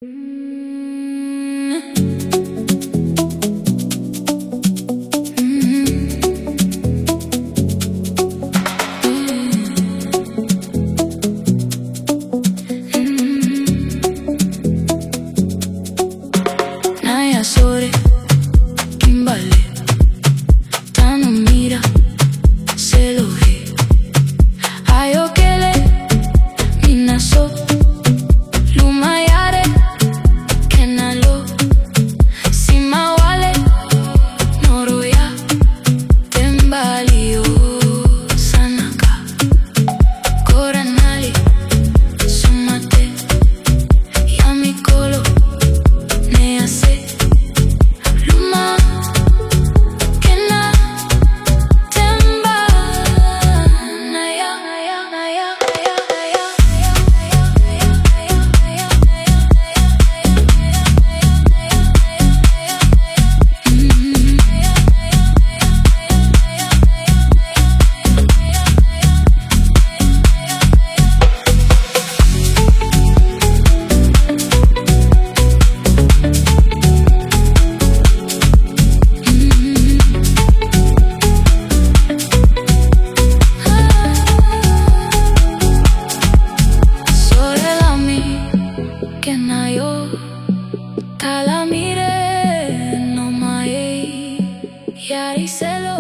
Naya Sore, Kimbale, Tano Mira, Selohe, Ayokele, Minaso, Lumayare, Kenalo, Simawale, Noroya, Tembalio, Sanaka, Koranali, Sumate, Yamikolo, Nease, Luma, Kena, Temba, Naya, Naya, Naya, Naya, Naya, Sorelami, Kenayo, Talamire, no mae, Yariselo.